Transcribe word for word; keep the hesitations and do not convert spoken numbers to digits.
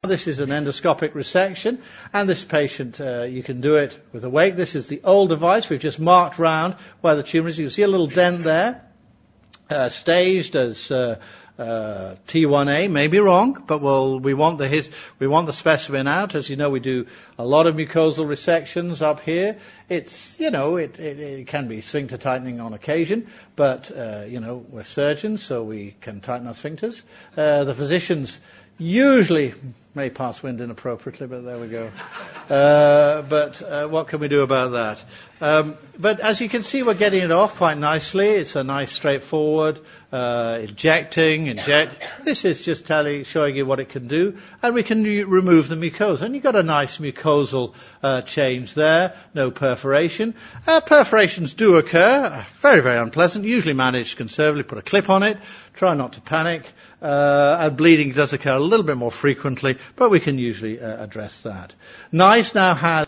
This is an endoscopic resection, and this patient, uh, you can do it with a wake. This is the old device. We've just marked round where the tumour is. You can see a little dent there, uh, staged as uh, uh, T one A. May be wrong, but we'll, we want the his, we want the specimen out. As you know, we do a lot of mucosal resections up here. It's, you know, it, it, it can be sphincter tightening on occasion, but uh, you know, we're surgeons, so we can tighten our sphincters. Uh, the physicians usually may pass wind inappropriately, but there we go. Uh, but uh, what can we do about that? Um, but as you can see, we're getting it off quite nicely. It's a nice, straightforward uh, injecting, inject. This is just telling, showing you what it can do, and we can re- remove the mucosa. And you've got a nice mucosal uh, change there, no perforation. Uh, perforations do occur, very, very unpleasant. Usually managed conservatively. Put a clip on it. Try not to panic. Uh, and bleeding does occur a little bit more frequently, but we can usually uh, address that. NICE now has